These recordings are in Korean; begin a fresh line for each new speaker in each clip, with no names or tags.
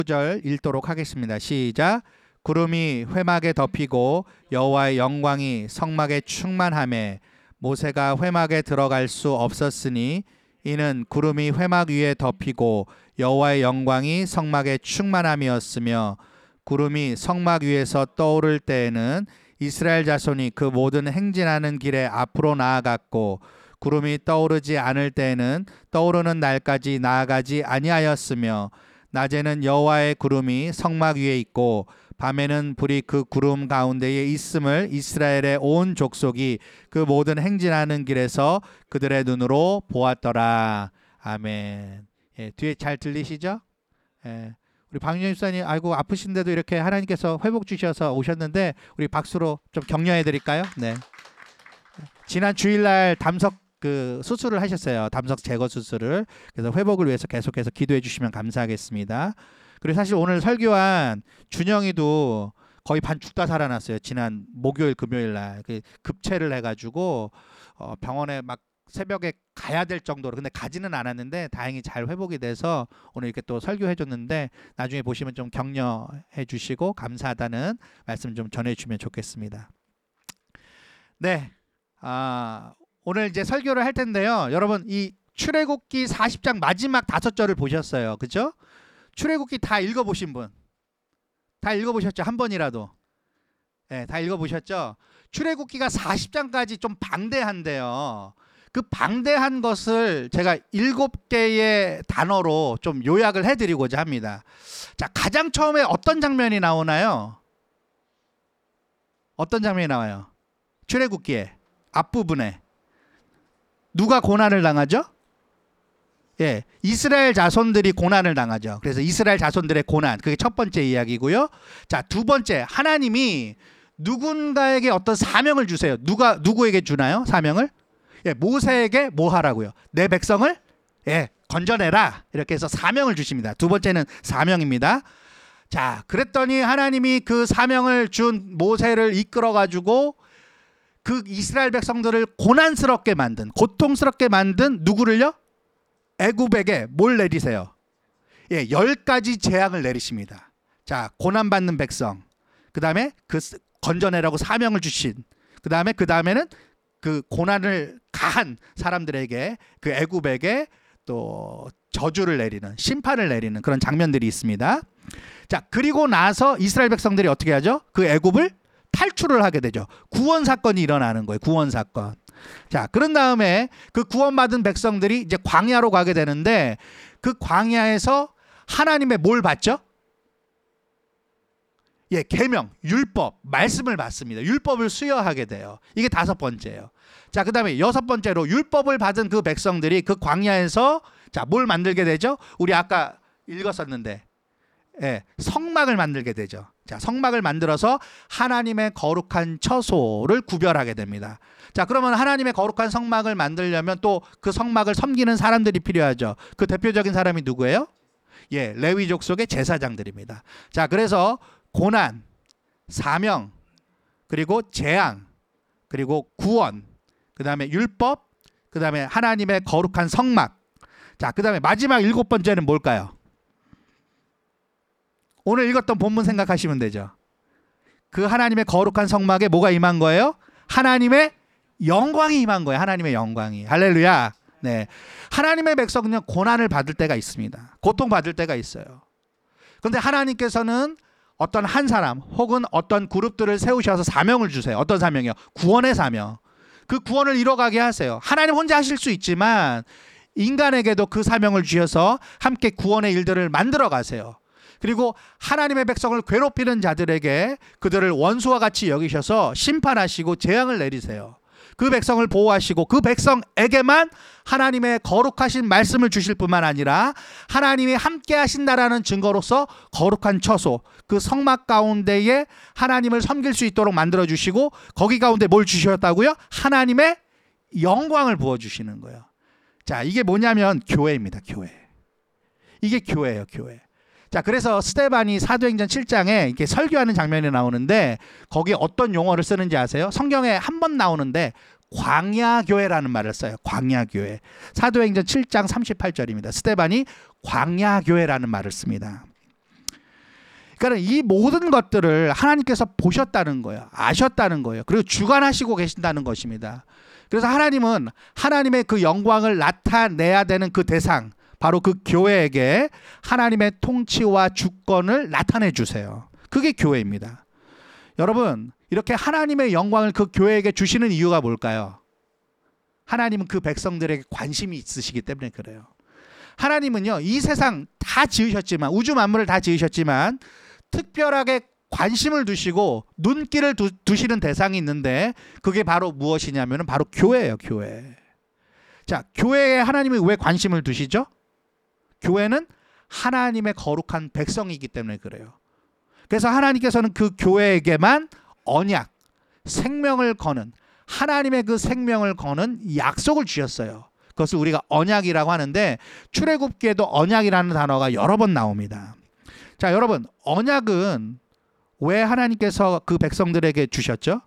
9절 읽도록 하겠습니다. 시작. 구름이 회막에 덮이고 여호와의 영광이 성막에 충만하매 모세가 회막에 들어갈 수 없었으니 이는 구름이 회막 위에 덮이고 여호와의 영광이 성막에 충만함이었으며 구름이 성막 위에서 떠오를 때에는 이스라엘 자손이 그 모든 행진하는 길에 앞으로 나아갔고 구름이 떠오르지 않을 때에는 떠오르는 날까지 나아가지 아니하였으며 낮에는 여호와의 구름이 성막 위에 있고 밤에는 불이 그 구름 가운데에 있음을 이스라엘의 온 족속이 그 모든 행진하는 길에서 그들의 눈으로 보았더라. 아멘. 예, 뒤에 잘 들리시죠? 예, 우리 박윤영 집사님 아이고 아프신데도 이렇게 하나님께서 회복 주셔서 오셨는데 우리 박수로 좀 격려해 드릴까요? 네. 지난 주일날 담석 수술을 하셨어요. 담석 제거 수술을. 그래서 회복을 위해서 계속해서 기도해 주시면 감사하겠습니다. 그리고 사실 오늘 설교한 준영이도 거의 반 죽다 살아났어요. 지난 목요일 금요일 날 급체를 해가지고 병원에 막 새벽에 가야 될 정도로, 근데 가지는 않았는데 다행히 잘 회복이 돼서 오늘 이렇게 또 설교해 줬는데 나중에 보시면 좀 격려해 주시고 감사하다는 말씀 좀 전해 주시면 좋겠습니다. 네, 오늘 이제 설교를 할 텐데요. 여러분 이 출애굽기 40장 마지막 5절을 보셨어요. 그죠? 출애굽기 다 읽어보신 분? 다 읽어보셨죠? 한 번이라도. 네, 다 읽어보셨죠? 출애굽기가 40장까지 좀 방대한데요. 그 방대한 것을 제가 7개의 단어로 좀 요약을 해드리고자 합니다. 자, 가장 처음에 어떤 장면이 나오나요? 어떤 장면이 나와요? 출애굽기의 앞부분에 누가 고난을 당하죠? 예, 이스라엘 자손들이 고난을 당하죠. 그래서 이스라엘 자손들의 고난, 그게 첫 번째 이야기고요. 자, 두 번째, 하나님이 누군가에게 어떤 사명을 주세요. 누구에게 주나요? 사명을? 예, 모세에게 뭐 하라고요? 내 백성을 건져내라. 이렇게 해서 사명을 주십니다. 두 번째는 사명입니다. 자, 그랬더니 하나님이 그 사명을 준 모세를 이끌어 가지고 그 이스라엘 백성들을 고난스럽게 만든, 고통스럽게 만든 누구를요? 애굽에게 뭘 내리세요? 예, 10가지 재앙을 내리십니다. 자, 고난받는 백성, 그 다음에 그 건져내라고 사명을 주신, 그 다음에는 그 고난을 가한 사람들에게, 그 애굽에게 또 저주를 내리는, 심판을 내리는 그런 장면들이 있습니다. 자, 그리고 나서 이스라엘 백성들이 어떻게 하죠? 그 애굽을 탈출을 하게 되죠. 구원 사건이 일어나는 거예요. 구원 사건. 자, 그런 다음에 그 구원받은 백성들이 이제 광야로 가게 되는데 그 광야에서 하나님의 뭘 받죠? 예, 계명, 율법, 말씀을 받습니다. 율법을 수여하게 돼요. 이게 5번째예요. 자, 그 다음에 6번째로 율법을 받은 그 백성들이 그 광야에서 자, 뭘 만들게 되죠? 우리 아까 읽었었는데 예, 성막을 만들게 되죠. 자, 성막을 만들어서 하나님의 거룩한 처소를 구별하게 됩니다. 자, 그러면 하나님의 거룩한 성막을 만들려면 또 그 성막을 섬기는 사람들이 필요하죠. 그 대표적인 사람이 누구예요? 예, 레위족 속의 제사장들입니다. 자, 그래서 고난, 사명, 그리고 재앙, 그리고 구원, 그 다음에 율법, 그 다음에 하나님의 거룩한 성막. 자, 그 다음에 마지막 7번째는 뭘까요? 오늘 읽었던 본문 생각하시면 되죠. 그 하나님의 거룩한 성막에 뭐가 임한 거예요? 하나님의 영광이 임한 거예요. 하나님의 영광이. 할렐루야. 네, 하나님의 백성은 고난을 받을 때가 있습니다. 고통받을 때가 있어요. 그런데 하나님께서는 어떤 한 사람 혹은 어떤 그룹들을 세우셔서 사명을 주세요. 어떤 사명이요? 구원의 사명. 그 구원을 이뤄가게 하세요. 하나님 혼자 하실 수 있지만 인간에게도 그 사명을 주셔서 함께 구원의 일들을 만들어 가세요. 그리고 하나님의 백성을 괴롭히는 자들에게 그들을 원수와 같이 여기셔서 심판하시고 재앙을 내리세요. 그 백성을 보호하시고 그 백성에게만 하나님의 거룩하신 말씀을 주실 뿐만 아니라 하나님이 함께 하신다라는 증거로서 거룩한 처소, 그 성막 가운데에 하나님을 섬길 수 있도록 만들어 주시고 거기 가운데 뭘 주셨다고요? 하나님의 영광을 부어주시는 거예요. 자, 이게 뭐냐면 교회입니다. 교회. 이게 교회예요. 교회. 자, 그래서 스데반이 사도행전 7장에 이렇게 설교하는 장면이 나오는데 거기에 어떤 용어를 쓰는지 아세요? 성경에 한 번 나오는데 광야교회라는 말을 써요. 광야교회. 사도행전 7장 38절입니다. 스데반이 광야교회라는 말을 씁니다. 그러니까 이 모든 것들을 하나님께서 보셨다는 거예요. 아셨다는 거예요. 그리고 주관하시고 계신다는 것입니다. 그래서 하나님은 하나님의 그 영광을 나타내야 되는 그 대상, 바로 그 교회에게 하나님의 통치와 주권을 나타내 주세요. 그게 교회입니다. 여러분, 이렇게 하나님의 영광을 그 교회에게 주시는 이유가 뭘까요? 하나님은 그 백성들에게 관심이 있으시기 때문에 그래요. 하나님은요, 이 세상 다 지으셨지만, 우주 만물을 다 지으셨지만 특별하게 관심을 두시고 눈길을 두시는 대상이 있는데, 그게 바로 무엇이냐면 바로 교회예요. 교회. 자, 교회에 하나님이 왜 관심을 두시죠? 교회는 하나님의 거룩한 백성이기 때문에 그래요. 그래서 하나님께서는 그 교회에게만 언약, 생명을 거는, 하나님의 그 생명을 거는 약속을 주셨어요. 그것을 우리가 언약이라고 하는데, 출애굽기에도 언약이라는 단어가 여러 번 나옵니다. 자, 여러분, 언약은 왜 하나님께서 그 백성들에게 주셨죠?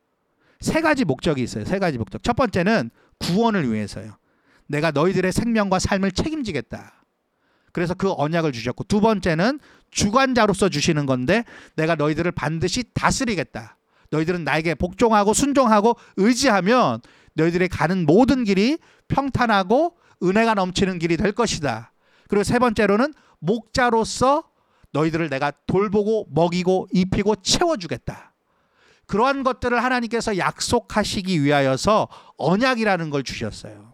세 가지 목적이 있어요. 세 가지 목적. 첫 번째는 구원을 위해서요. 내가 너희들의 생명과 삶을 책임지겠다. 그래서 그 언약을 주셨고, 두 번째는 주관자로서 주시는 건데, 내가 너희들을 반드시 다스리겠다. 너희들은 나에게 복종하고 순종하고 의지하면 너희들이 가는 모든 길이 평탄하고 은혜가 넘치는 길이 될 것이다. 그리고 세 번째로는 목자로서 너희들을 내가 돌보고 먹이고 입히고 채워주겠다. 그러한 것들을 하나님께서 약속하시기 위하여서 언약이라는 걸 주셨어요.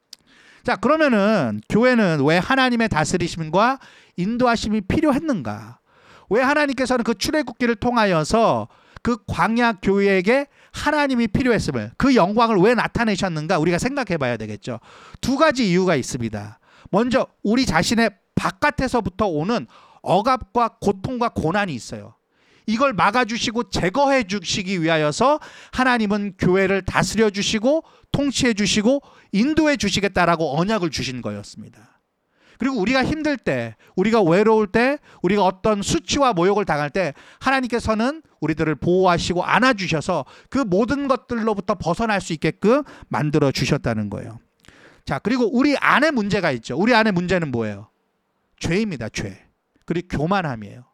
자, 그러면은 교회는 왜 하나님의 다스리심과 인도하심이 필요했는가? 왜 하나님께서는 그 출애굽기를 통하여서 그 광야 교회에게 하나님이 필요했음을, 그 영광을 왜 나타내셨는가? 우리가 생각해 봐야 되겠죠. 두 가지 이유가 있습니다. 먼저 우리 자신의 바깥에서부터 오는 억압과 고통과 고난이 있어요. 이걸 막아주시고 제거해 주시기 위하여서 하나님은 교회를 다스려 주시고 통치해 주시고 인도해 주시겠다라고 언약을 주신 거였습니다. 그리고 우리가 힘들 때, 우리가 외로울 때, 우리가 어떤 수치와 모욕을 당할 때 하나님께서는 우리들을 보호하시고 안아주셔서 그 모든 것들로부터 벗어날 수 있게끔 만들어 주셨다는 거예요. 자, 그리고 우리 안에 문제가 있죠. 우리 안에 문제는 뭐예요? 죄입니다. 죄. 그리고 교만함이에요.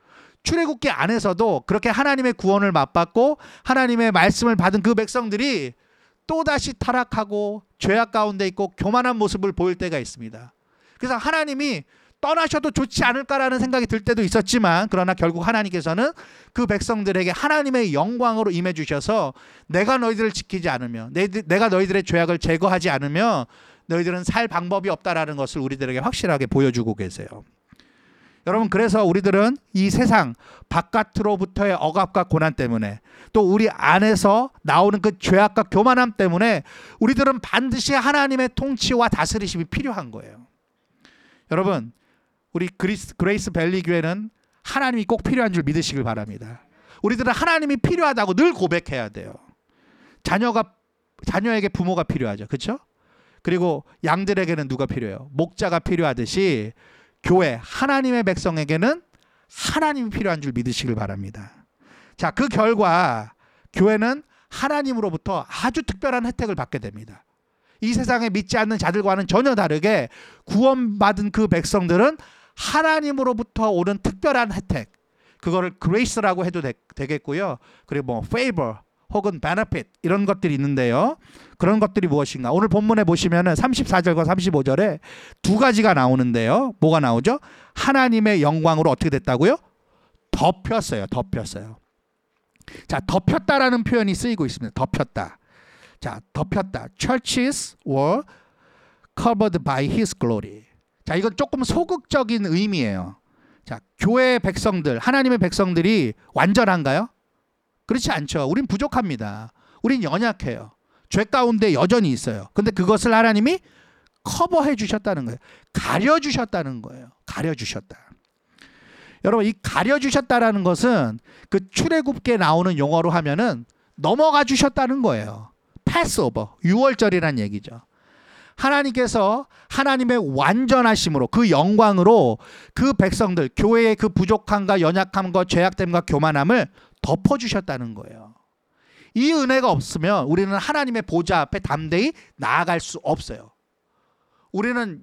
출애굽기 안에서도 그렇게 하나님의 구원을 맛봤고 하나님의 말씀을 받은 그 백성들이 또다시 타락하고 죄악 가운데 있고 교만한 모습을 보일 때가 있습니다. 그래서 하나님이 떠나셔도 좋지 않을까라는 생각이 들 때도 있었지만, 그러나 결국 하나님께서는 그 백성들에게 하나님의 영광으로 임해 주셔서 내가 너희들을 지키지 않으면, 내가 너희들의 죄악을 제거하지 않으면 너희들은 살 방법이 없다라는 것을 우리들에게 확실하게 보여주고 계세요. 여러분, 그래서 우리들은 이 세상 바깥으로부터의 억압과 고난 때문에, 또 우리 안에서 나오는 그 죄악과 교만함 때문에 우리들은 반드시 하나님의 통치와 다스리심이 필요한 거예요. 여러분, 우리 그레이스 밸리 교회는 하나님이 꼭 필요한 줄 믿으시길 바랍니다. 우리들은 하나님이 필요하다고 늘 고백해야 돼요. 자녀에게 부모가 필요하죠. 그렇죠? 그리고 양들에게는 누가 필요해요? 목자가 필요하듯이 교회, 하나님의 백성에게는 하나님이 필요한 줄 믿으시길 바랍니다. 자, 그 결과 교회는 하나님으로부터 아주 특별한 혜택을 받게 됩니다. 이 세상에 믿지 않는 자들과는 전혀 다르게 구원받은 그 백성들은 하나님으로부터 오는 특별한 혜택, 그거를 그레이스라고 해도 되겠고요. 그리고 뭐 favor 혹은 benefit 이런 것들이 있는데요. 그런 것들이 무엇인가? 오늘 본문에 보시면은 34절과 35절에 두 가지가 나오는데요. 뭐가 나오죠? 하나님의 영광으로 어떻게 됐다고요? 덮였어요. 덮였어요. 자, 덮였다라는 표현이 쓰이고 있습니다. 덮였다. 자, 덮였다. Churches were covered by His glory. 자, 이건 조금 소극적인 의미예요. 자, 교회의 백성들, 하나님의 백성들이 완전한가요? 그렇지 않죠. 우린 부족합니다. 우린 연약해요. 죄 가운데 여전히 있어요. 근데 그것을 하나님이 커버해 주셨다는 거예요. 가려 주셨다는 거예요. 가려 주셨다. 여러분, 이 가려 주셨다라는 것은 그 출애굽기에 나오는 용어로 하면은 넘어가 주셨다는 거예요. 패스오버, 유월절이란 얘기죠. 하나님께서 하나님의 완전하심으로, 그 영광으로 그 백성들, 교회의 그 부족함과 연약함과 죄악됨과 교만함을 덮어주셨다는 거예요. 이 은혜가 없으면 우리는 하나님의 보좌 앞에 담대히 나아갈 수 없어요. 우리는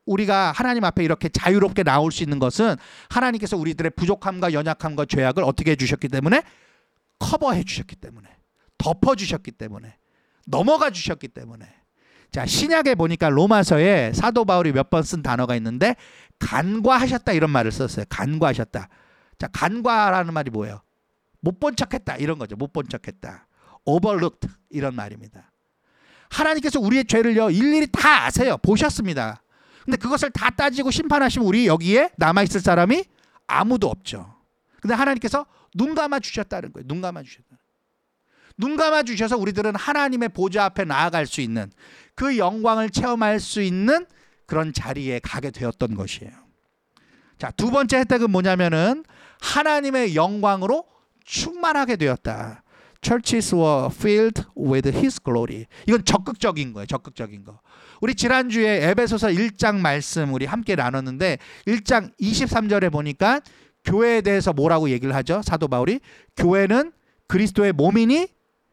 우리가 하나님 앞에 이렇게 자유롭게 나올 수 있는 것은 하나님께서 우리들의 부족함과 연약함과 죄악을 어떻게 해주셨기 때문에, 커버해 주셨기 때문에, 덮어주셨기 때문에, 넘어가 주셨기 때문에. 자, 신약에 보니까 로마서에 사도 바울이 몇 번 쓴 단어가 있는데 간과하셨다 이런 말을 썼어요. 간과하셨다. 자, 간과라는 말이 뭐예요? 못 본 척했다 이런 거죠. 못 본 척했다. overlooked 이런 말입니다. 하나님께서 우리의 죄를요 일일이 다 아세요. 보셨습니다. 근데 그것을 다 따지고 심판하시면 우리 여기에 남아있을 사람이 아무도 없죠. 근데 하나님께서 눈 감아 주셨다는 거예요. 눈 감아 주셨다. 눈 감아 주셔서 우리들은 하나님의 보좌 앞에 나아갈 수 있는, 그 영광을 체험할 수 있는 그런 자리에 가게 되었던 것이에요. 자, 두 번째 혜택은 뭐냐면은 하나님의 영광으로 충만하게 되었다. Churches were filled with His glory. 이건 적극적인 거예요. 적극적인 거. 우리 지난주에 에베소서 1장 말씀 우리 함께 나눴는데 1장 23절에 보니까 교회에 대해서 뭐라고 얘기를 하죠? 사도 바울이 교회는 그리스도의 몸이니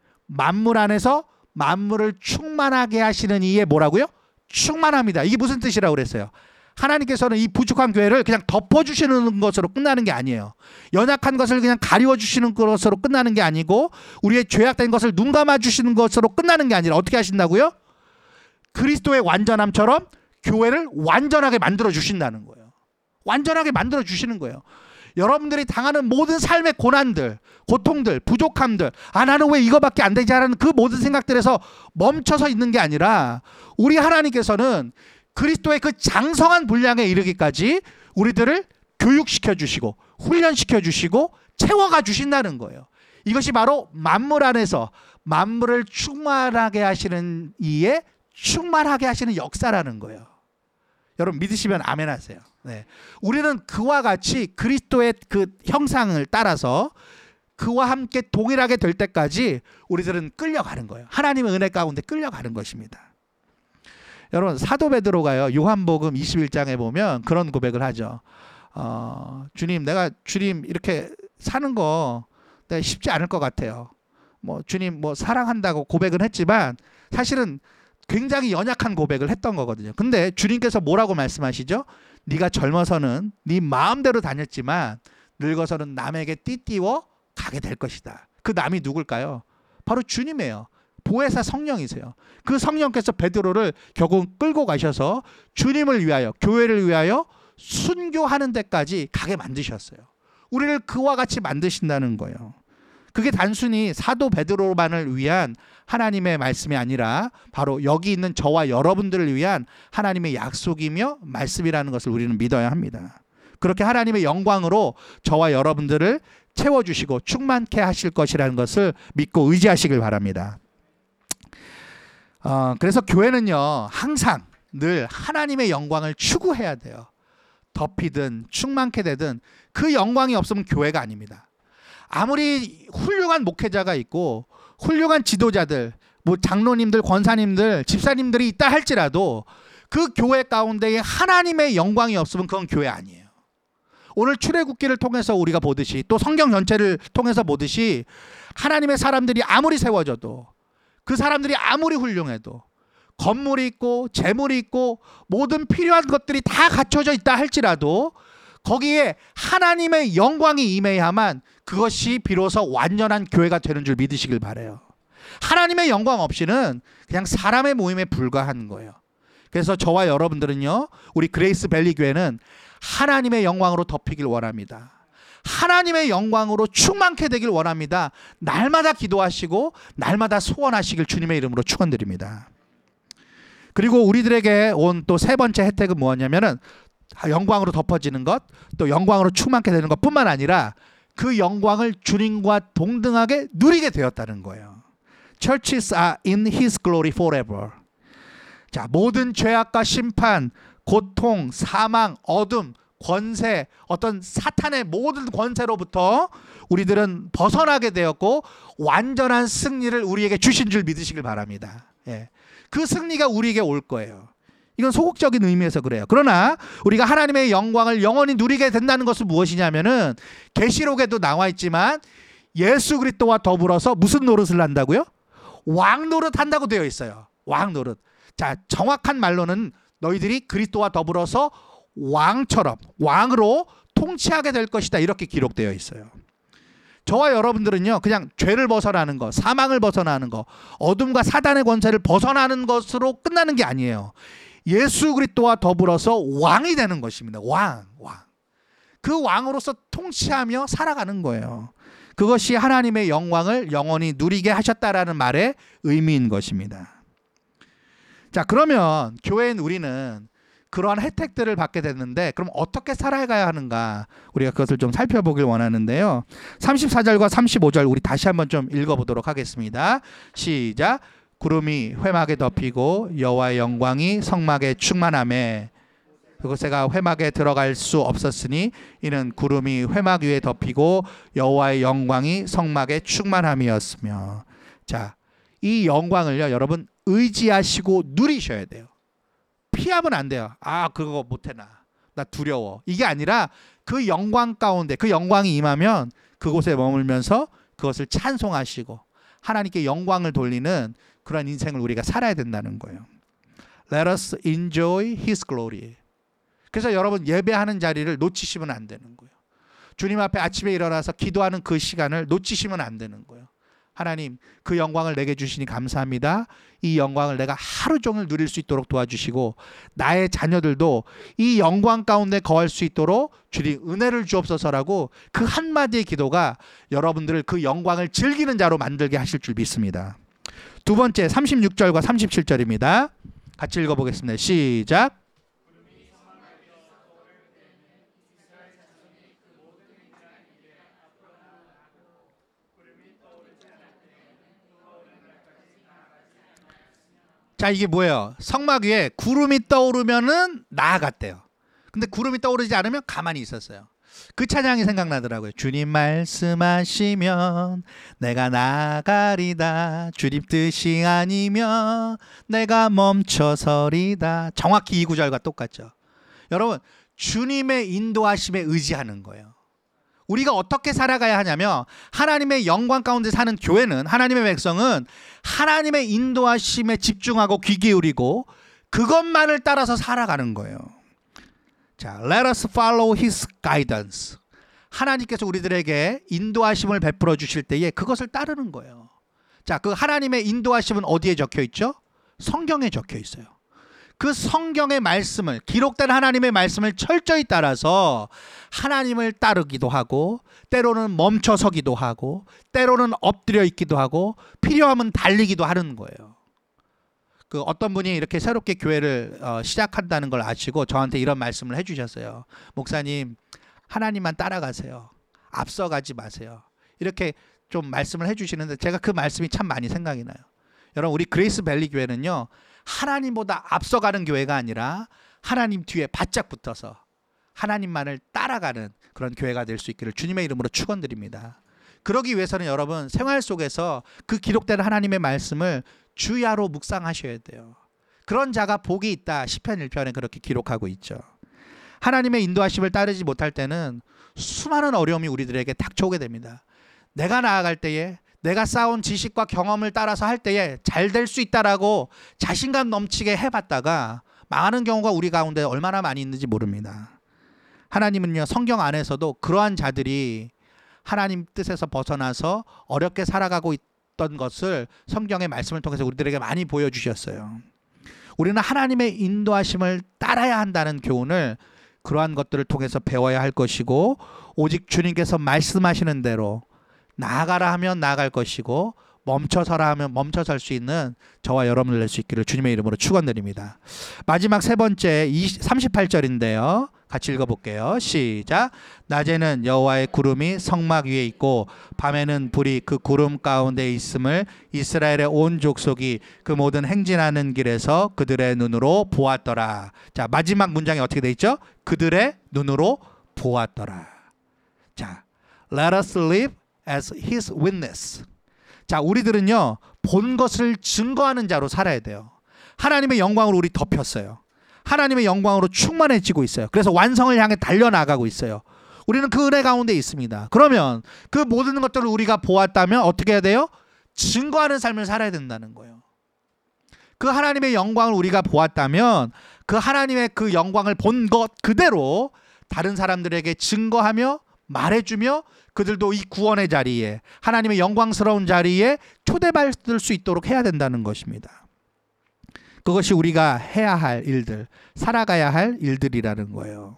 만물 안에서 만물을 충만하게 하시는 이에 뭐라고요? 충만합니다. 이게 무슨 뜻이라고 그랬어요? 하나님께서는 이 부족한 교회를 그냥 덮어주시는 것으로 끝나는 게 아니에요. 연약한 것을 그냥 가리워주시는 것으로 끝나는 게 아니고 우리의 죄악된 것을 눈 감아주시는 것으로 끝나는 게 아니라 어떻게 하신다고요? 그리스도의 완전함처럼 교회를 완전하게 만들어주신다는 거예요. 완전하게 만들어주시는 거예요. 여러분들이 당하는 모든 삶의 고난들, 고통들, 부족함들, 나는 왜 이거밖에 안 되지 하는 그 모든 생각들에서 멈춰서 있는 게 아니라 우리 하나님께서는 그리스도의 그 장성한 분량에 이르기까지 우리들을 교육시켜 주시고 훈련시켜 주시고 채워가 주신다는 거예요. 이것이 바로 만물 안에서 만물을 충만하게 하시는 이에 충만하게 하시는 역사라는 거예요. 여러분 믿으시면 아멘 하세요. 네. 우리는 그와 같이 그리스도의 그 형상을 따라서 그와 함께 동일하게 될 때까지 우리들은 끌려가는 거예요. 하나님의 은혜 가운데 끌려가는 것입니다. 여러분 사도 베드로가요 요한복음 21장에 보면 그런 고백을 하죠. 주님, 내가 주님 이렇게 사는 거 내가 쉽지 않을 것 같아요. 뭐 주님 뭐 사랑한다고 고백은 했지만 사실은 굉장히 연약한 고백을 했던 거거든요. 근데 주님께서 뭐라고 말씀하시죠? 네가 젊어서는 네 마음대로 다녔지만 늙어서는 남에게 띠띠워 가게 될 것이다. 그 남이 누굴까요? 바로 주님이에요. 보혜사 성령이세요. 그 성령께서 베드로를 결국 끌고 가셔서 주님을 위하여, 교회를 위하여 순교하는 데까지 가게 만드셨어요. 우리를 그와 같이 만드신다는 거예요. 그게 단순히 사도 베드로만을 위한 하나님의 말씀이 아니라 바로 여기 있는 저와 여러분들을 위한 하나님의 약속이며 말씀이라는 것을 우리는 믿어야 합니다. 그렇게 하나님의 영광으로 저와 여러분들을 채워주시고 충만케 하실 것이라는 것을 믿고 의지하시길 바랍니다. 그래서 교회는요 항상 늘 하나님의 영광을 추구해야 돼요. 덮이든 충만케 되든 그 영광이 없으면 교회가 아닙니다. 아무리 훌륭한 목회자가 있고 훌륭한 지도자들, 뭐 장로님들, 권사님들, 집사님들이 있다 할지라도 그 교회 가운데에 하나님의 영광이 없으면 그건 교회 아니에요. 오늘 출애굽기를 통해서 우리가 보듯이 또 성경 전체를 통해서 보듯이 하나님의 사람들이 아무리 세워져도 그 사람들이 아무리 훌륭해도 건물이 있고 재물이 있고 모든 필요한 것들이 다 갖춰져 있다 할지라도 거기에 하나님의 영광이 임해야만 그것이 비로소 완전한 교회가 되는 줄 믿으시길 바라요. 하나님의 영광 없이는 그냥 사람의 모임에 불과한 거예요. 그래서 저와 여러분들은요 우리 그레이스 밸리 교회는 하나님의 영광으로 덮이길 원합니다. 하나님의 영광으로 충만케 되길 원합니다. 날마다 기도하시고 날마다 소원하시길 주님의 이름으로 축원드립니다. 그리고 우리들에게 온 또 세 번째 혜택은 뭐냐면은 영광으로 덮어지는 것, 또 영광으로 충만케 되는 것뿐만 아니라 그 영광을 주님과 동등하게 누리게 되었다는 거예요. Churches are in His glory forever. 자, 모든 죄악과 심판, 고통, 사망, 어둠, 권세, 어떤 사탄의 모든 권세로부터 우리들은 벗어나게 되었고 완전한 승리를 우리에게 주신 줄 믿으시길 바랍니다. 예. 그 승리가 우리에게 올 거예요. 이건 소극적인 의미에서 그래요. 그러나 우리가 하나님의 영광을 영원히 누리게 된다는 것은 무엇이냐면은 계시록에도 나와 있지만 예수 그리스도와 더불어서 무슨 노릇을 한다고요? 왕 노릇 한다고 되어 있어요. 왕 노릇. 자, 정확한 말로는 너희들이 그리스도와 더불어서 왕으로 통치하게 될 것이다. 이렇게 기록되어 있어요. 저와 여러분들은요, 그냥 죄를 벗어나는 것, 사망을 벗어나는 것, 어둠과 사단의 권세를 벗어나는 것으로 끝나는 게 아니에요. 예수 그리스도와 더불어서 왕이 되는 것입니다. 왕. 그 왕으로서 통치하며 살아가는 거예요. 그것이 하나님의 영광을 영원히 누리게 하셨다라는 말의 의미인 것입니다. 자, 그러면 교회인 우리는 그러한 혜택들을 받게 됐는데 그럼 어떻게 살아가야 하는가, 우리가 그것을 좀 살펴보길 원하는데요. 34절과 35절 우리 다시 한번 좀 읽어보도록 하겠습니다. 시작. 구름이 회막에 덮이고 여호와의 영광이 성막에 충만하매 그곳에가 회막에 들어갈 수 없었으니 이는 구름이 회막 위에 덮이고 여호와의 영광이 성막에 충만함이었으며. 자, 이 영광을요 여러분 의지하시고 누리셔야 돼요. 피하면 안 돼요. 아, 그거 못해 나 두려워. 이게 아니라 그 영광 가운데, 그 영광이 임하면 그곳에 머물면서 그것을 찬송하시고 하나님께 영광을 돌리는 그런 인생을 우리가 살아야 된다는 거예요. Let us enjoy His glory. 그래서 여러분 예배하는 자리를 놓치시면 안 되는 거예요. 주님 앞에 아침에 일어나서 기도하는 그 시간을 놓치시면 안 되는 거예요. 하나님, 그 영광을 내게 주시니 감사합니다. 이 영광을 내가 하루 종일 누릴 수 있도록 도와주시고 나의 자녀들도 이 영광 가운데 거할 수 있도록 주님 은혜를 주옵소서라고 그 한마디의 기도가 여러분들을 그 영광을 즐기는 자로 만들게 하실 줄 믿습니다. 두 번째 36절과 37절입니다. 같이 읽어보겠습니다. 시작. 자, 이게 뭐예요? 성막 위에 구름이 떠오르면은 나아갔대요. 근데 구름이 떠오르지 않으면 가만히 있었어요. 그 찬양이 생각나더라고요. 주님 말씀하시면 내가 나가리다. 주님 뜻이 아니면 내가 멈춰서리다. 정확히 이 구절과 똑같죠. 여러분, 주님의 인도하심에 의지하는 거예요. 우리가 어떻게 살아가야 하냐면 하나님의 영광 가운데 사는 교회는, 하나님의 백성은 하나님의 인도하심에 집중하고 귀 기울이고 그것만을 따라서 살아가는 거예요. 자, let us follow His guidance. 하나님께서 우리들에게 인도하심을 베풀어 주실 때에 그것을 따르는 거예요. 자, 그 하나님의 인도하심은 어디에 적혀 있죠? 성경에 적혀 있어요. 그 성경의 말씀을, 기록된 하나님의 말씀을 철저히 따라서 하나님을 따르기도 하고 때로는 멈춰서기도 하고 때로는 엎드려 있기도 하고 필요하면 달리기도 하는 거예요. 그 어떤 분이 이렇게 새롭게 교회를 시작한다는 걸 아시고 저한테 이런 말씀을 해주셨어요. 목사님, 하나님만 따라가세요. 앞서가지 마세요. 이렇게 좀 말씀을 해주시는데 제가 그 말씀이 참 많이 생각이 나요. 여러분, 우리 그레이스 밸리 교회는요, 하나님보다 앞서가는 교회가 아니라 하나님 뒤에 바짝 붙어서 하나님만을 따라가는 그런 교회가 될 수 있기를 주님의 이름으로 축원드립니다. 그러기 위해서는 여러분 생활 속에서 그 기록된 하나님의 말씀을 주야로 묵상하셔야 돼요. 그런 자가 복이 있다. 시편 1편에 그렇게 기록하고 있죠. 하나님의 인도하심을 따르지 못할 때는 수많은 어려움이 우리들에게 닥쳐오게 됩니다. 내가 나아갈 때에, 내가 쌓은 지식과 경험을 따라서 할 때에 잘 될 수 있다라고 자신감 넘치게 해봤다가 망하는 경우가 우리 가운데 얼마나 많이 있는지 모릅니다. 하나님은요, 성경 안에서도 그러한 자들이 하나님 뜻에서 벗어나서 어렵게 살아가고 있던 것을 성경의 말씀을 통해서 우리들에게 많이 보여주셨어요. 우리는 하나님의 인도하심을 따라야 한다는 교훈을 그러한 것들을 통해서 배워야 할 것이고, 오직 주님께서 말씀하시는 대로 나아가라 하면 나아갈 것이고 멈춰서라 하면 멈춰설 수 있는 저와 여러분을 낼 수 있기를 주님의 이름으로 축원드립니다. 마지막 세 번째 38절인데요. 같이 읽어볼게요. 시작. 낮에는 여호와의 구름이 성막 위에 있고 밤에는 불이 그 구름 가운데 있음을 이스라엘의 온 족속이 그 모든 행진하는 길에서 그들의 눈으로 보았더라. 자, 마지막 문장이 어떻게 돼 있죠? 그들의 눈으로 보았더라. 자, let us live as His witness. 자, 우리들은요, 본 것을 증거하는 자로 살아야 돼요. 하나님의 영광으로 우리 덮였어요. 하나님의 영광으로 충만해지고 있어요. 그래서 완성을 향해 달려나가고 있어요. 우리는 그 은혜 가운데 있습니다. 그러면 그 모든 것들을 우리가 보았다면 어떻게 해야 돼요? 증거하는 삶을 살아야 된다는 거예요. 그 하나님의 영광을 우리가 보았다면 그 하나님의 그 영광을 본 것 그대로 다른 사람들에게 증거하며 말해주며 그들도 이 구원의 자리에, 하나님의 영광스러운 자리에 초대받을 수 있도록 해야 된다는 것입니다. 그것이 우리가 해야 할 일들, 살아가야 할 일들이라는 거예요.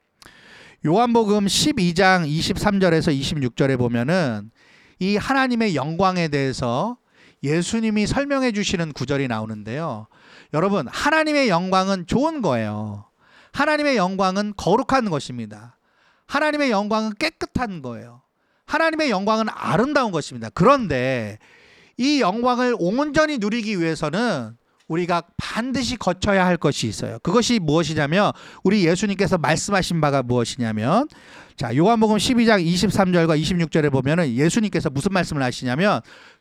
요한복음 12장 23절에서 26절에 보면은 이 하나님의 영광에 대해서 예수님이 설명해 주시는 구절이 나오는데요. 여러분, 하나님의 영광은 좋은 거예요. 하나님의 영광은 거룩한 것입니다. 하나님의 영광은 깨끗한 거예요. 하나님의 영광은 아름다운 것입니다. 그런데 이 영광을 온전히 누리기 위해서는 우리가 반드시 거쳐야 할 것이 있어요. 그것이 무엇이냐면, 우리 예수님께서 말씀하신 바가 무엇이냐면, 자, 요한복음 12장 23절과 26절에 보면은 예수님께서 무슨 말씀을 하시냐면,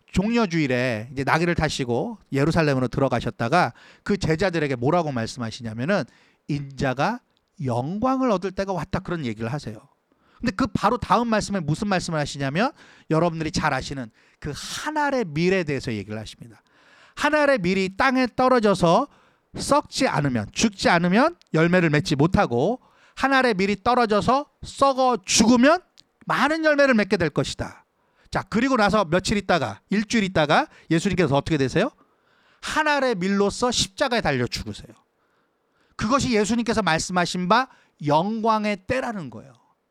종려주일에 이제 나귀를 타시고 예루살렘으로 들어가셨다가 그 제자들에게 뭐라고 말씀하시냐면은, 인자가 영광을 얻을 때가 왔다, 그런 얘기를 하세요. 근데 그 바로 다음 말씀에 무슨 말씀을 하시냐면, 여러분들이 잘 아시는 그 한 알의 밀에 대해서 얘기를 하십니다. 한 알의 밀이 땅에 떨어져서 썩지 않으면, 죽지 않으면 열매를 맺지 못하고, 한 알의 밀이 떨어져서 썩어 죽으면 많은 열매를 맺게 될 것이다. 자, 그리고 나서 며칠 있다가, 일주일 있다가 예수님께서 어떻게 되세요? 한 알의 밀로서 십자가에 달려 죽으세요. 그것이 예수님께서 말씀하신 바 영광의 때라는 거예요.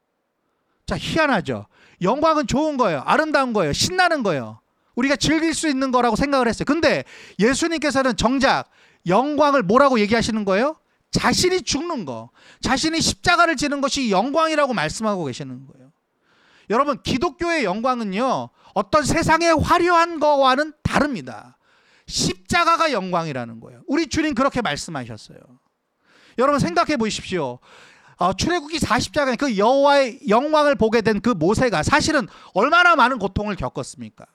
자, 희한하죠? 영광은 좋은 거예요. 아름다운 거예요. 신나는 거예요. 우리가 즐길 수 있는 거라고 생각을 했어요. 근데 예수님께서는 정작 영광을 뭐라고 얘기하시는 거예요? 자신이 죽는 거, 자신이 십자가를 지는 것이 영광이라고 말씀하고 계시는 거예요. 여러분, 기독교의 영광은요, 어떤 세상의 화려한 거와는 다릅니다. 십자가가 영광이라는 거예요. 우리 주님 그렇게 말씀하셨어요. 여러분, 생각해 보십시오. 출애굽기 40장에 그 여호와의 영광을 보게 된 그 모세가 사실은 얼마나 많은 고통을 겪었습니까?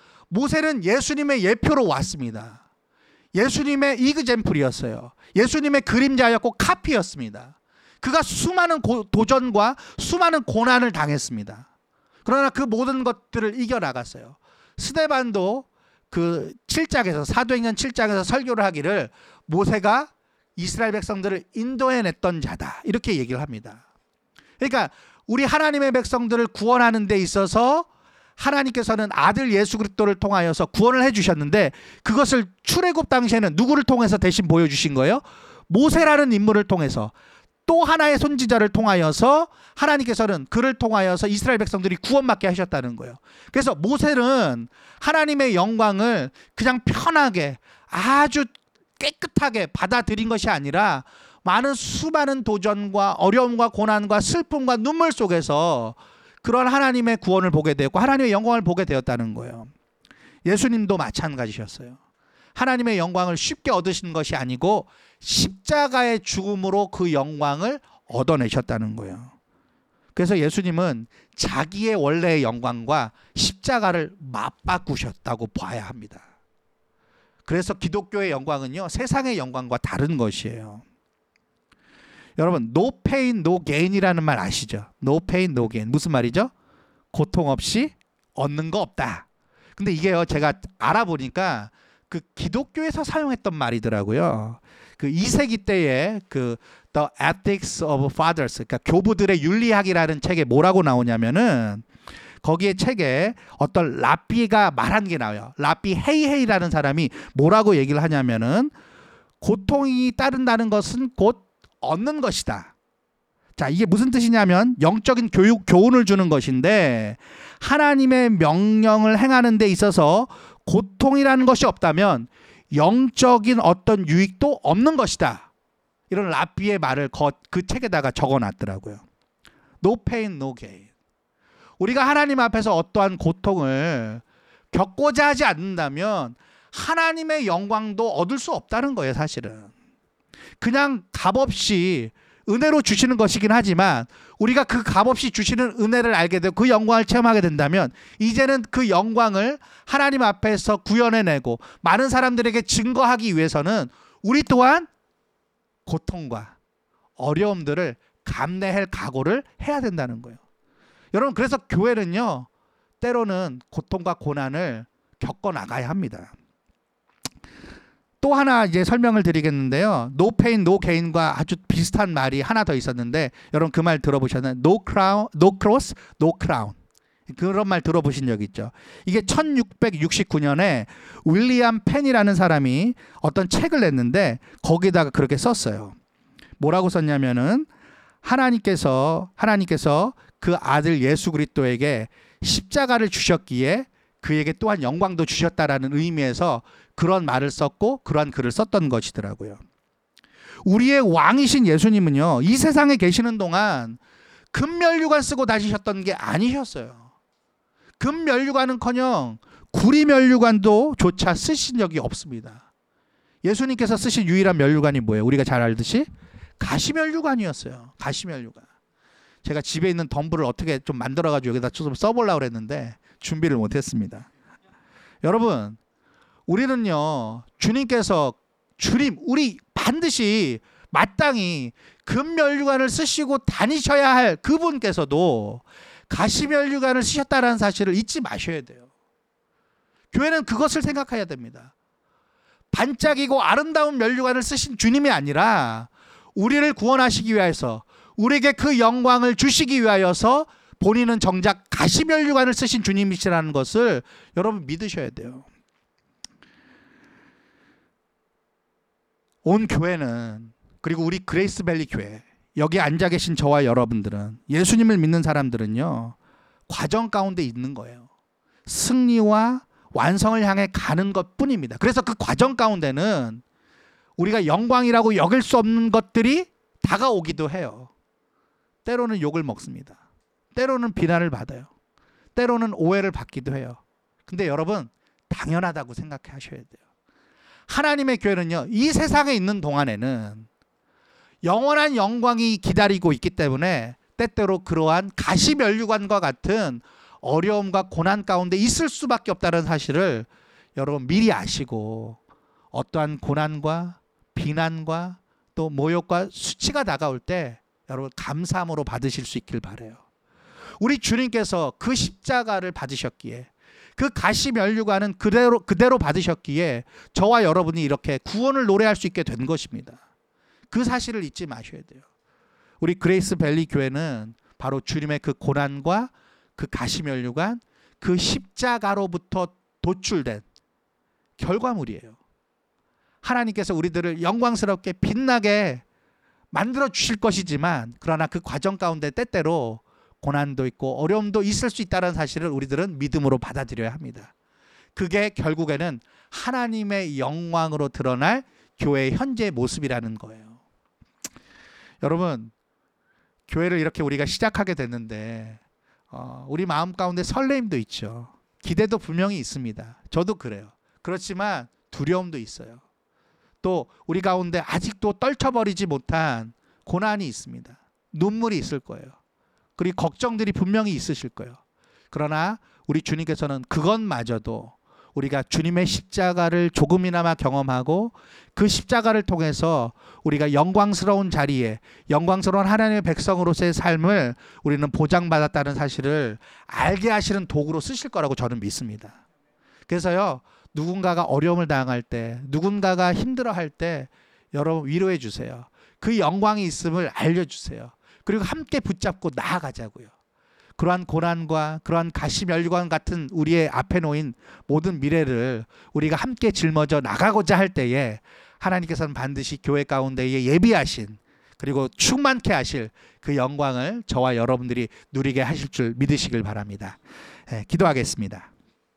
모세는 예수님의 예표로 왔습니다. 예수님의 이그젬플이었어요. 예수님의 그림자였고 카피였습니다. 그가 수많은 도전과 수많은 고난을 당했습니다. 그러나 그 모든 것들을 이겨나갔어요. 스데반도 그 7장에서, 사도행전 7장에서 설교를 하기를, 모세가 이스라엘 백성들을 인도해냈던 자다, 이렇게 얘기를 합니다. 그러니까 우리 하나님의 백성들을 구원하는 데 있어서 하나님께서는 아들 예수 그리스도를 통하여서 구원을 해주셨는데, 그것을 출애굽 당시에는 누구를 통해서 대신 보여주신 거예요? 모세라는 인물을 통해서, 또 하나의 선지자를 통하여서 하나님께서는 그를 통하여서 이스라엘 백성들이 구원받게 하셨다는 거예요. 그래서 모세는 하나님의 영광을 그냥 편하게 아주 깨끗하게 받아들인 것이 아니라, 많은 수많은 도전과 어려움과 고난과 슬픔과 눈물 속에서 그런 하나님의 구원을 보게 되었고 하나님의 영광을 보게 되었다는 거예요. 예수님도 마찬가지셨어요. 하나님의 영광을 쉽게 얻으신 것이 아니고 십자가의 죽음으로 그 영광을 얻어내셨다는 거예요. 그래서 예수님은 자기의 원래의 영광과 십자가를 맞바꾸셨다고 봐야 합니다. 그래서 기독교의 영광은요, 세상의 영광과 다른 것이에요. 여러분, no pain, no gain이라는 말 아시죠? no pain, no gain. 무슨 말이죠? 고통 없이 얻는 거 없다. 근데 이게요, 제가 알아보니까 그 기독교에서 사용했던 말이더라고요. 그 2세기 때에 그 The Ethics of Fathers, 그러니까 교부들의 윤리학이라는 책에 뭐라고 나오냐면은, 거기에 책에 어떤 라삐가 말한 게 나와요. 라삐 헤이헤이라는 사람이 뭐라고 얘기를 하냐면은, 고통이 따른다는 것은 곧 얻는 것이다. 자, 이게 무슨 뜻이냐면 영적인 교훈을 주는 것인데, 하나님의 명령을 행하는 데 있어서 고통이라는 것이 없다면 영적인 어떤 유익도 없는 것이다. 이런 라삐의 말을 그 책에다가 적어놨더라고요. No pain, no gain. 우리가 하나님 앞에서 어떠한 고통을 겪고자 하지 않는다면 하나님의 영광도 얻을 수 없다는 거예요, 사실은. 그냥 값없이 은혜로 주시는 것이긴 하지만, 우리가 그 값없이 주시는 은혜를 알게 되고 그 영광을 체험하게 된다면, 이제는 그 영광을 하나님 앞에서 구현해내고 많은 사람들에게 증거하기 위해서는 우리 또한 고통과 어려움들을 감내할 각오를 해야 된다는 거예요. 여러분, 그래서 교회는요, 때로는 고통과 고난을 겪어나가야 합니다. 또 하나 이제 설명을 드리겠는데요. No pain, no gain과 아주 비슷한 말이 하나 더 있었는데 여러분 그 말 들어보셨나요? No crown, no cross, no crown. 그런 말 들어보신 적 있죠? 이게 1669년에 윌리엄 펜이라는 사람이 어떤 책을 냈는데 거기다가 그렇게 썼어요. 뭐라고 썼냐면은 하나님께서 그 아들 예수 그리스도에게 십자가를 주셨기에 그에게 또한 영광도 주셨다라는 의미에서 그런 말을 썼고 그러한 글을 썼던 것이더라고요. 우리의 왕이신 예수님은요, 이 세상에 계시는 동안 금면류관 쓰고 다니셨던 게 아니셨어요. 금면류관은커녕 구리면류관도 조차 쓰신 적이 없습니다. 예수님께서 쓰신 유일한 면류관이 뭐예요? 우리가 잘 알듯이 가시면류관이었어요. 가시면류관. 제가 집에 있는 덤불을 어떻게 좀 만들어가지고 여기다 좀 써보려고 했는데 준비를 못했습니다. 여러분, 우리는요, 우리 반드시 마땅히 금면류관을 쓰시고 다니셔야 할 그분께서도 가시면류관을 쓰셨다는 사실을 잊지 마셔야 돼요. 교회는 그것을 생각해야 됩니다. 반짝이고 아름다운 면류관을 쓰신 주님이 아니라 우리를 구원하시기 위해서, 우리에게 그 영광을 주시기 위하여서 본인은 정작 가시면류관을 쓰신 주님이시라는 것을 여러분 믿으셔야 돼요. 온 교회는, 그리고 우리 그레이스밸리 교회, 여기 앉아 계신 저와 여러분들은, 예수님을 믿는 사람들은요, 과정 가운데 있는 거예요. 승리와 완성을 향해 가는 것뿐입니다. 그래서 그 과정 가운데는 우리가 영광이라고 여길 수 없는 것들이 다가오기도 해요. 때로는 욕을 먹습니다. 때로는 비난을 받아요. 때로는 오해를 받기도 해요. 근데 여러분, 당연하다고 생각하셔야 돼요. 하나님의 교회는요, 이 세상에 있는 동안에는 영원한 영광이 기다리고 있기 때문에 때때로 그러한 가시면류관과 같은 어려움과 고난 가운데 있을 수밖에 없다는 사실을 여러분 미리 아시고, 어떠한 고난과 비난과 또 모욕과 수치가 다가올 때 여러분 감사함으로 받으실 수 있길 바라요. 우리 주님께서 그 십자가를 받으셨기에, 그 가시면류관은 그대로 받으셨기에 저와 여러분이 이렇게 구원을 노래할 수 있게 된 것입니다. 그 사실을 잊지 마셔야 돼요. 우리 그레이스 밸리 교회는 바로 주님의 그 고난과 그 가시면류관, 그 십자가로부터 도출된 결과물이에요. 하나님께서 우리들을 영광스럽게 빛나게 만들어 주실 것이지만, 그러나 그 과정 가운데 때때로 고난도 있고 어려움도 있을 수 있다는 사실을 우리들은 믿음으로 받아들여야 합니다. 그게 결국에는 하나님의 영광으로 드러날 교회의 현재의 모습이라는 거예요. 여러분, 교회를 이렇게 우리가 시작하게 됐는데 우리 마음 가운데 설레임도 있죠. 기대도 분명히 있습니다. 저도 그래요. 그렇지만 두려움도 있어요. 또 우리 가운데 아직도 떨쳐버리지 못한 고난이 있습니다. 눈물이 있을 거예요. 그리고 걱정들이 분명히 있으실 거예요. 그러나 우리 주님께서는 그것마저도 우리가 주님의 십자가를 조금이나마 경험하고 그 십자가를 통해서 우리가 영광스러운 자리에, 영광스러운 하나님의 백성으로서의 삶을 우리는 보장받았다는 사실을 알게 하시는 도구로 쓰실 거라고 저는 믿습니다. 그래서요, 누군가가 어려움을 당할 때, 누군가가 힘들어할 때 여러분 위로해 주세요. 그 영광이 있음을 알려주세요. 그리고 함께 붙잡고 나아가자고요. 그러한 고난과 그러한 가시면류관 같은 우리의 앞에 놓인 모든 미래를 우리가 함께 짊어져 나가고자 할 때에 하나님께서는 반드시 교회 가운데에 예비하신, 그리고 충만케 하실 그 영광을 저와 여러분들이 누리게 하실 줄 믿으시길 바랍니다. 기도하겠습니다.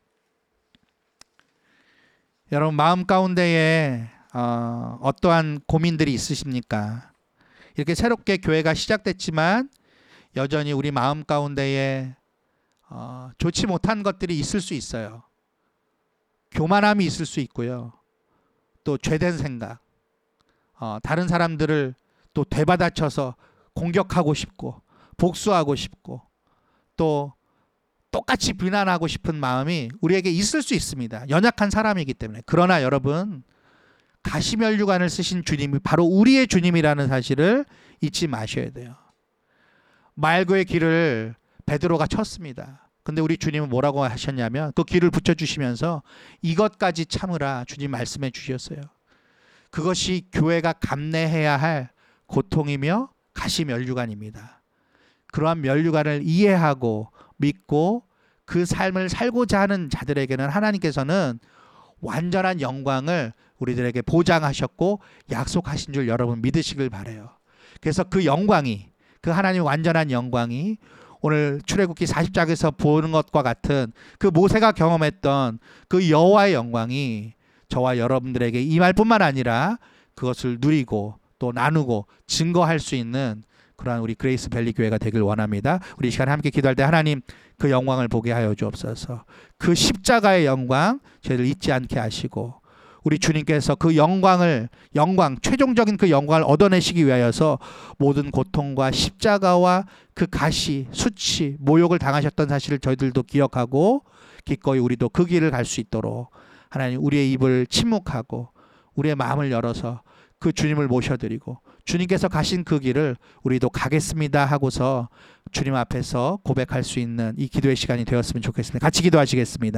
여러분, 마음 가운데에 어떠한 고민들이 있으십니까? 이렇게 새롭게 교회가 시작됐지만 여전히 우리 마음 가운데에 좋지 못한 것들이 있을 수 있어요. 교만함이 있을 수 있고요. 또 죄된 생각, 다른 사람들을 또 되받아쳐서 공격하고 싶고 복수하고 싶고 또 똑같이 비난하고 싶은 마음이 우리에게 있을 수 있습니다. 연약한 사람이기 때문에. 그러나 여러분, 가시면류관을 쓰신 주님이 바로 우리의 주님이라는 사실을 잊지 마셔야 돼요. 말고의 길을 베드로가 쳤습니다. 근데 우리 주님은 뭐라고 하셨냐면 그 길을 붙여주시면서 이것까지 참으라 주님 말씀해 주셨어요. 그것이 교회가 감내해야 할 고통이며 가시 면류관입니다. 그러한 면류관을 이해하고 믿고 그 삶을 살고자 하는 자들에게는 하나님께서는 완전한 영광을 우리들에게 보장하셨고 약속하신 줄 여러분 믿으시길 바라요. 그래서 그 영광이, 그 하나님의 완전한 영광이 오늘 출애굽기 40장에서 보는 것과 같은 그 모세가 경험했던 그 여호와의 영광이 저와 여러분들에게 임할 뿐만 아니라 그것을 누리고 또 나누고 증거할 수 있는 그러한 우리 그레이스 밸리 교회가 되길 원합니다. 우리 이 시간에 함께 기도할 때 하나님 그 영광을 보게 하여 주옵소서. 그 십자가의 영광 저희들 잊지 않게 하시고 우리 주님께서 그 영광, 최종적인 그 영광을 얻어내시기 위하여서 모든 고통과 십자가와 그 가시, 수치, 모욕을 당하셨던 사실을 저희들도 기억하고 기꺼이 우리도 그 길을 갈 수 있도록 하나님 우리의 입을 침묵하고 우리의 마음을 열어서 그 주님을 모셔드리고 주님께서 가신 그 길을 우리도 가겠습니다 하고서 주님 앞에서 고백할 수 있는 이 기도의 시간이 되었으면 좋겠습니다. 같이 기도하시겠습니다.